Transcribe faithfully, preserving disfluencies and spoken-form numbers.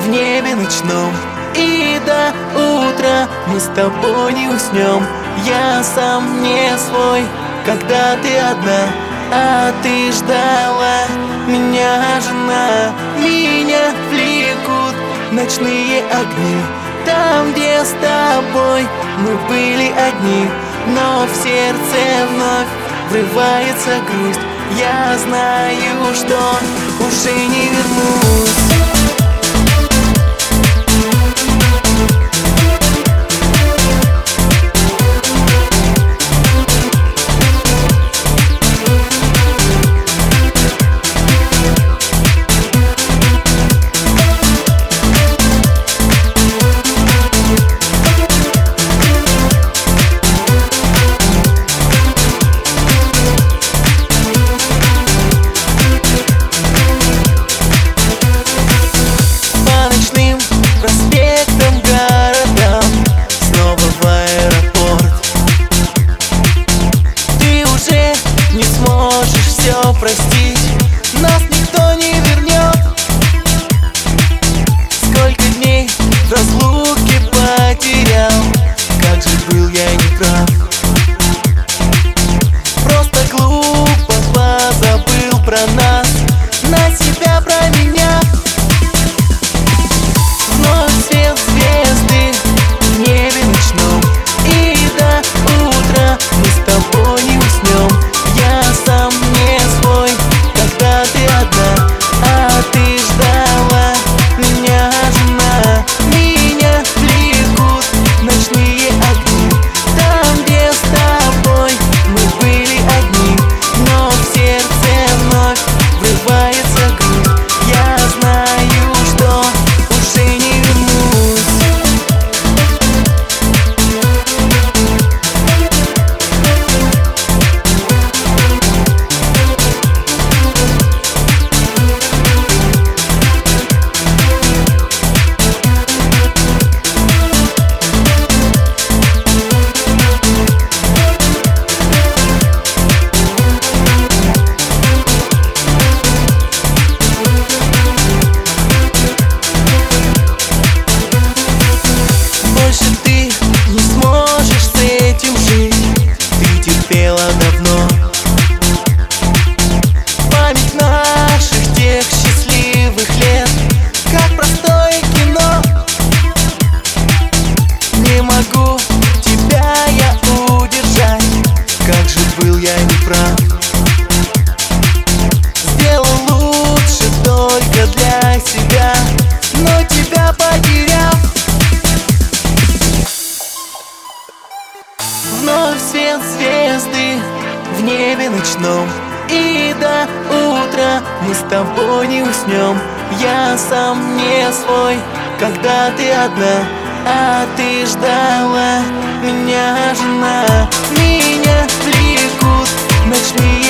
в небе ночном. И до утра мы с тобой не уснем. Я сам не свой, когда ты одна, а ты ждала меня, жена. Меня влекут ночные огни, там, где с тобой мы были одни. Но в сердце вновь врывается грусть. Я знаю, что уже не вернусь. Простить нас никто не вернет. Сколько дней в разлуке потерял, как же был я неправ. Просто глупо позабыл про нас, на себя променяв. Вновь свет звезды в небе ночном, и до утра мы с тобой не уснем. Я сам не свой, когда ты одна, а ты ждала меня, жена. Меня влекут ночные огни, там, где с тобой мы были одни. Но в сердце вновь врывается грусть. Я знаю, что уже не вернусь. Давно память наших тех счастливых лет, как простое кино. Не могу тебя я удержать, как же был я неправ. Сделал лучше только для себя, но тебя потеряв. Вновь свет звезды в небе ночном, и до утра мы с тобой не уснем. Я сам не свой, когда ты одна, а ты ждала меня, жена. Меня влекут ночные